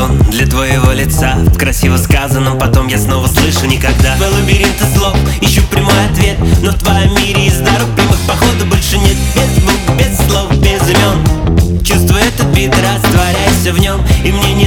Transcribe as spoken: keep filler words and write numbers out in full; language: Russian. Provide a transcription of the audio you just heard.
миллион для твоего лица, в красиво сказанном потом я снова слышу никогда. В лабиринте слов ищу прямой ответ, но в твоем мире из дорог прямых походу больше нет. Без букв, без слов, без имен, чувствую этот бит, растворяйся в нем, и мне